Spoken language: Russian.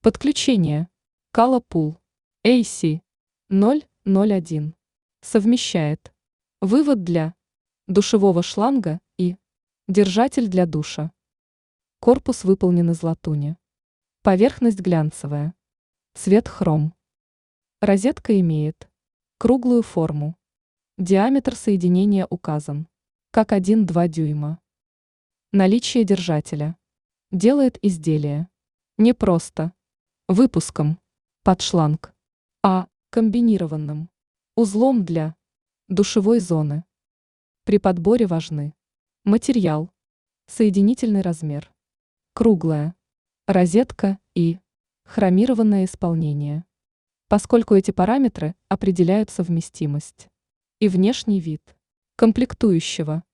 Подключение. Colorpool AC001 совмещает вывод для душевого шланга и держатель для душа. Корпус выполнен из латуни. Поверхность глянцевая. Цвет хром. Розетка имеет круглую форму. Диаметр соединения указан как 1,2 дюйма. Наличие держателя делает изделие не просто выпуском под шланг, а комбинированным узлом для душевой зоны. При подборе важны материал, соединительный размер, круглая розетка и хромированное исполнение, поскольку эти параметры определяют совместимость и внешний вид комплектующего.